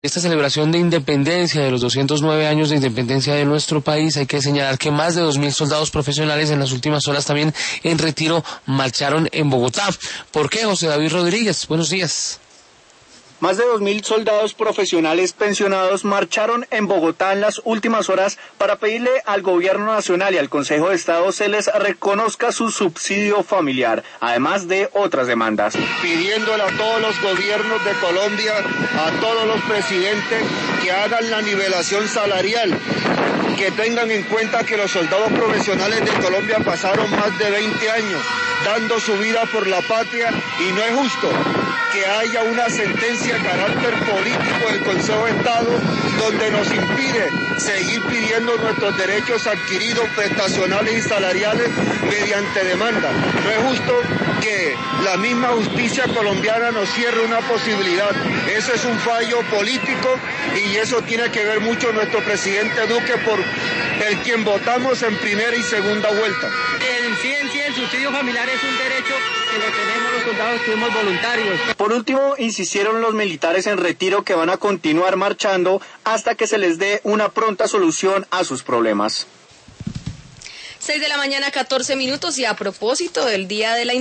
Esta celebración de independencia, de los 209 años de independencia de nuestro país, hay que señalar que más de 2.000 soldados profesionales en las últimas horas también en retiro marcharon en Bogotá. ¿Por qué, José David Rodríguez? Buenos días. Más de 2.000 soldados profesionales pensionados marcharon en Bogotá en las últimas horas para pedirle al Gobierno Nacional y al Consejo de Estado se les reconozca su subsidio familiar, además de otras demandas. Pidiéndole a todos los gobiernos de Colombia, a todos los presidentes, que hagan la nivelación salarial, que tengan en cuenta que los soldados profesionales de Colombia pasaron más de 20 años dando su vida por la patria y no es justo que haya una sentencia de carácter político del Consejo de Estado donde nos impide seguir pidiendo nuestros derechos adquiridos prestacionales y salariales mediante demanda. No es justo que la misma justicia colombiana nos cierre una posibilidad. Eso es un fallo político y eso tiene que ver mucho nuestro presidente Duque por el quien votamos en primera y segunda vuelta. El subsidio familiar es un derecho que lo tenemos los soldados que somos voluntarios. Por último, insistieron los militares en retiro que van a continuar marchando hasta que se les dé una pronta solución a sus problemas. 6 de la mañana, 14 minutos, y a propósito del Día de la